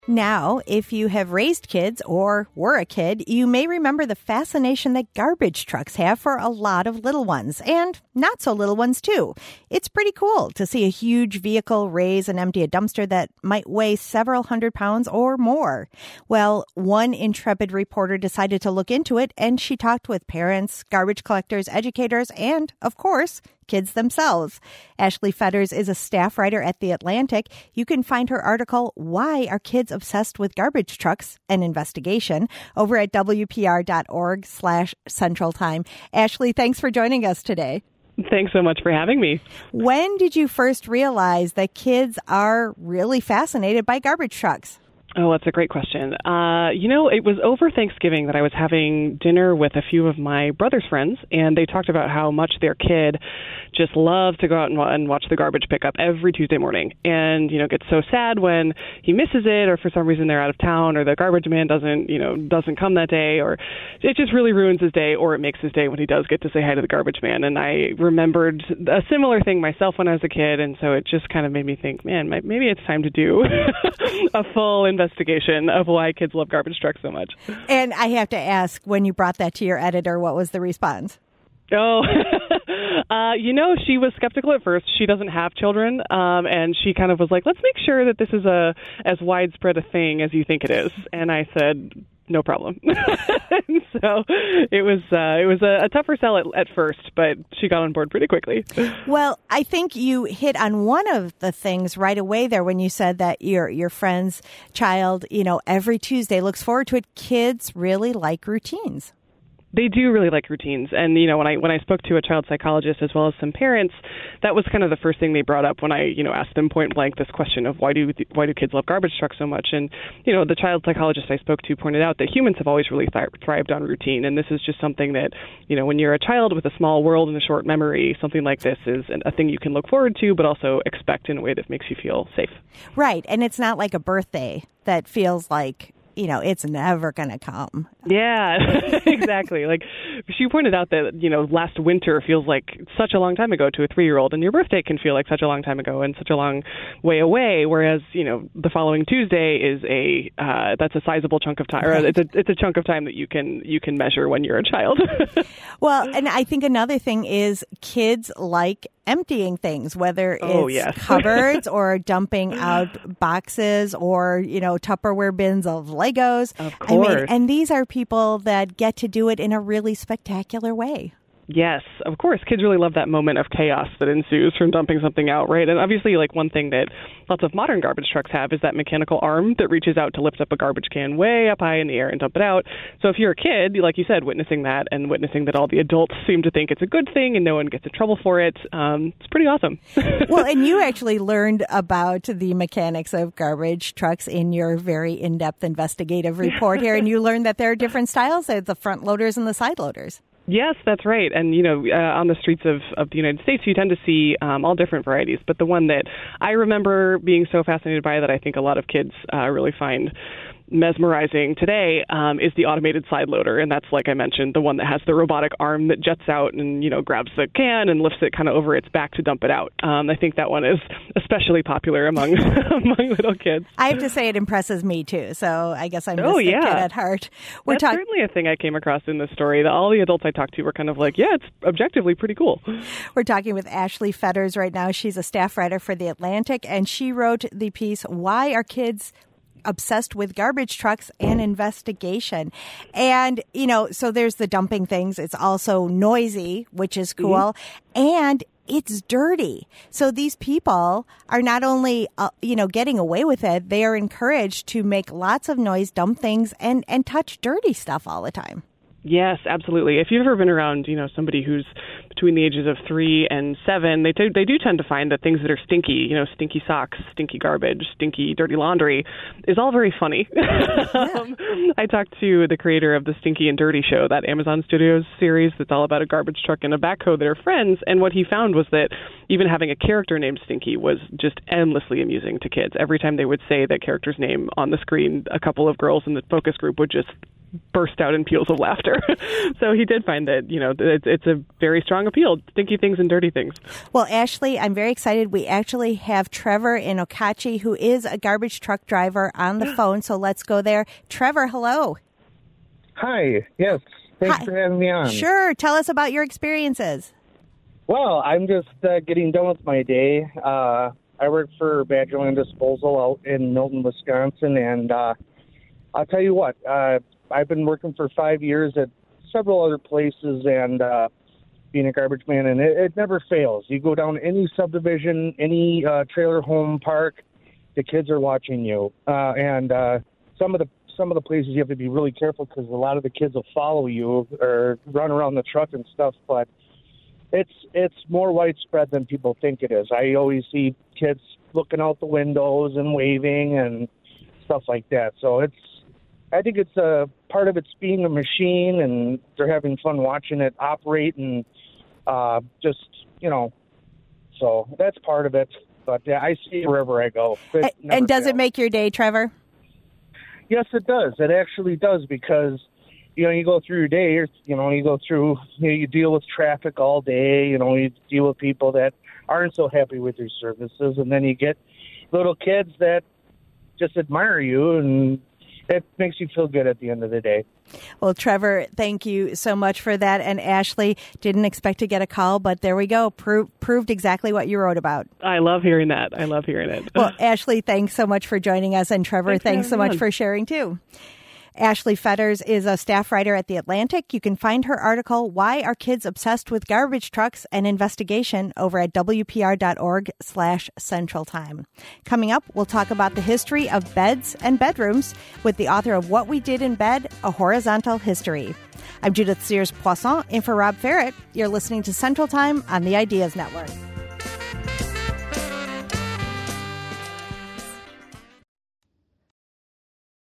Now, if you have raised kids or were a kid, you may remember the fascination that garbage trucks have for a lot of little ones, and not so little ones too. It's pretty cool to see a huge vehicle raise and empty a dumpster that might weigh several hundred pounds or more. Well, one intrepid reporter decided to look into it, and she talked with parents, garbage collectors, educators, and, of course, kids themselves. Ashley Fetters is a staff writer at The Atlantic. You can find her article, Why Are Kids Obsessed with Garbage Trucks? An Investigation, over at WPR.org/Central Time. Ashley, thanks for joining us today. Thanks so much for having me. When did you first realize that kids are really fascinated by garbage trucks? Oh, that's a great question. It was over Thanksgiving that I was having dinner with a few of my brother's friends, and they talked about how much their kid just loves to go out and watch the garbage pickup every Tuesday morning, and, gets so sad when he misses it, or for some reason they're out of town, or the garbage man doesn't come that day, or it just really ruins his day, or it makes his day when he does get to say hi to the garbage man. And I remembered a similar thing myself when I was a kid, and so it just kind of made me think, man, maybe it's time to do a full investigation of why kids love garbage trucks so much. And I have to ask, when you brought that to your editor, what was the response? Oh, she was skeptical at first. She doesn't have children, and she kind of was like, let's make sure that this is as widespread a thing as you think it is. And I said, no problem. And so it was a tougher sell at first, but she got on board pretty quickly. Well, I think you hit on one of the things right away there when you said that your friend's child, every Tuesday looks forward to it. Kids really like routines. They do really like routines. And, when I spoke to a child psychologist as well as some parents, that was kind of the first thing they brought up when I, asked them point blank this question of why do kids love garbage trucks so much? And, the child psychologist I spoke to pointed out that humans have always really thrived on routine. And this is just something that, when you're a child with a small world and a short memory, something like this is a thing you can look forward to, but also expect in a way that makes you feel safe. Right. And it's not like a birthday that feels like, it's never going to come. Yeah, exactly. Like she pointed out that, last winter feels like such a long time ago to a 3-year-old, and your birthday can feel like such a long time ago and such a long way away. Whereas, the following Tuesday is that's a sizable chunk of time, or it's a chunk of time that you can measure when you're a child. Well, and I think another thing is kids like emptying things, whether it's cupboards or dumping out boxes or, Tupperware bins of Legos. Of course. And these are people that get to do it in a really spectacular way. Yes, of course. Kids really love that moment of chaos that ensues from dumping something out, right? And obviously, one thing that lots of modern garbage trucks have is that mechanical arm that reaches out to lift up a garbage can way up high in the air and dump it out. So if you're a kid, like you said, witnessing that and witnessing that all the adults seem to think it's a good thing and no one gets in trouble for it, it's pretty awesome. Well, and you actually learned about the mechanics of garbage trucks in your very in-depth investigative report here, and you learned that there are different styles, the front loaders and the side loaders. Yes, that's right. And, on the streets of the United States, you tend to see all different varieties. But the one that I remember being so fascinated by that I think a lot of kids really find mesmerizing today is the automated side loader. And that's, like I mentioned, the one that has the robotic arm that jets out and, grabs the can and lifts it kind of over its back to dump it out. I think that one is especially popular among little kids. I have to say it impresses me, too. So I guess I'm just a kid at heart. That's certainly a thing I came across in this story. All the adults I talked to were kind of like, yeah, it's objectively pretty cool. We're talking with Ashley Fetters right now. She's a staff writer for The Atlantic, and she wrote the piece, Why Are Kids Obsessed with Garbage Trucks? An Investigation. And, so there's the dumping things. It's also noisy, which is cool. Mm-hmm. And it's dirty. So these people are not only, getting away with it, they are encouraged to make lots of noise, dump things, and touch dirty stuff all the time. Yes, absolutely. If you've ever been around, somebody who's between the ages of 3 and 7, they do tend to find that things that are stinky, stinky socks, stinky garbage, stinky, dirty laundry, is all very funny. Yeah. I talked to the creator of the Stinky and Dirty Show, that Amazon Studios series that's all about a garbage truck and a backhoe that are friends, and what he found was that even having a character named Stinky was just endlessly amusing to kids. Every time they would say that character's name on the screen, a couple of girls in the focus group would just burst out in peals of laughter. So he did find that, it's a very strong appeal, stinky things and dirty things. Well, Ashley, I'm very excited. We actually have Trevor in Okauchee, who is a garbage truck driver, on the phone. So let's go there. Trevor, hello. Hi. Yes. Thanks for having me on. Sure. Tell us about your experiences. Well, I'm just getting done with my day. I work for Badgerland Disposal out in Milton, Wisconsin, and I'll tell you what, I've been working for 5 years at several other places and being a garbage man, and it never fails. You go down any subdivision, any trailer home park, the kids are watching you. And some of the places you have to be really careful because a lot of the kids will follow you or run around the truck and stuff, but it's more widespread than people think it is. I always see kids looking out the windows and waving and stuff like that. So I think it's a part of it's being a machine, and they're having fun watching it operate, and so that's part of it. But I see it wherever I go. And does it make your day, Trevor? Yes, it does. It actually does, because you go through your day, you deal with traffic all day, you deal with people that aren't so happy with your services, and then you get little kids that just admire you, and it makes you feel good at the end of the day. Well, Trevor, thank you so much for that. And Ashley, didn't expect to get a call, but there we go. Proved exactly what you wrote about. I love hearing that. I love hearing it. Well, Ashley, thanks so much for joining us. And Trevor, thanks so much for sharing too. Ashley Fetters is a staff writer at The Atlantic. You can find her article, Why Are Kids Obsessed with Garbage Trucks? An Investigation, over at WPR.org/Central Time. Coming up, we'll talk about the history of beds and bedrooms with the author of What We Did in Bed, A Horizontal History. I'm Judith Sears-Poisson, in for Rob Ferrett. You're listening to Central Time on the Ideas Network.